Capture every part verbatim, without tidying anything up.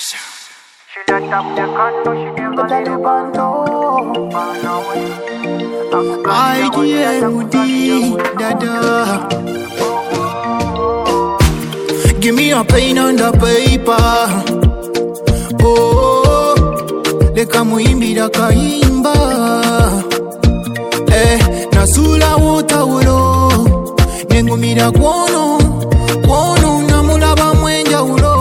She let up the condo, she never let it bando. I D M D, dada. Give me a pen on the paper. Oh, leka muimbira kaimba. Eh, nasula wuta ulo. Nengumira kwono, kwono namulaba mwenja ulo.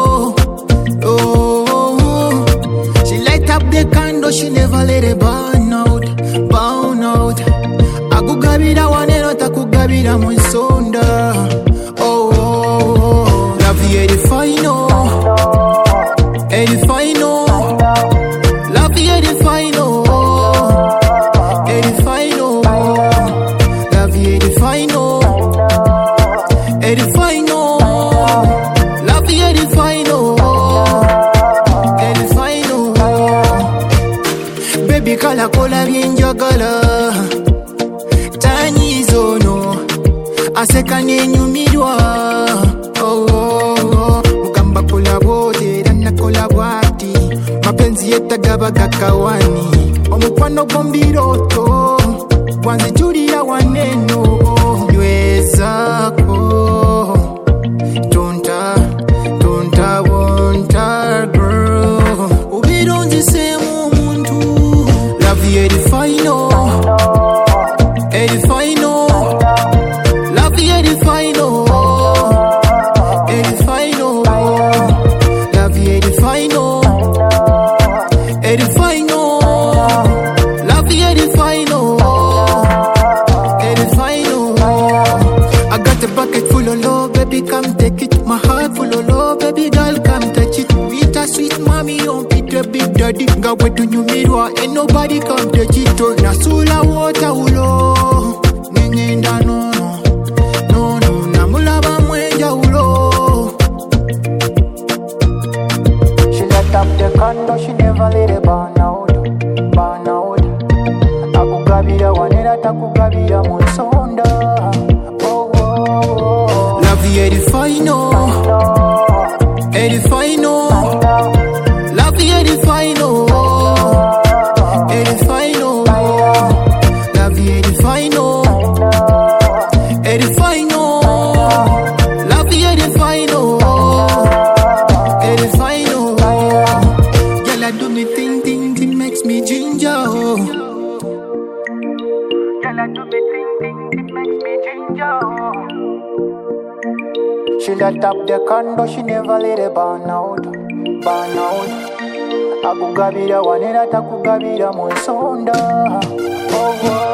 Oh, she light up the candle, she never let it burn out, burn out. Akugabira waneno takugabira mwisonda. Oh, oh, oh. Love you the final, the final. Love you the final, the final. Love you the final, the final. Love you the final, the final. Baby kala kola byenjagala. Tanyizono aseka nenyumirwa. Oh, oh, oh. Mugamba kola bote dana kola bwati. Mapenzi yetagaba kakawani. Omukwano gombiroto wanze julira waneno. Nywezako tonta tonta wonta girl. Ubirungi semu muntu. Love you the final, the final. Love you the final, the final. Love you the final, the final. Love you the final, the final. I got a bucket full of love, baby, come take it. My heart full of love, baby, girl, come touch it. Vita sweet mommy, on Peter big daddy. Got what do you mirror, ain't nobody come touch it. Oh, nasula water ulo. Nengenda no no, no no. Namulaba mwenja ulo. She let up the condo, she never let it burn out, burn out. Akugabira wanena takugabira mwisonda. Oh, oh, oh. Love you the final, the final. Love you the final, the final. Love you the final, the final. Love you the final, the final. Girl, I do me thing, thing, thing makes me ginger. Oh. Girl, I do me thing, thing, it makes me ginger. She let up the condo, she never let it burn out, burn out. Akugabira wanena takugabira mwisonda. Oh, oh.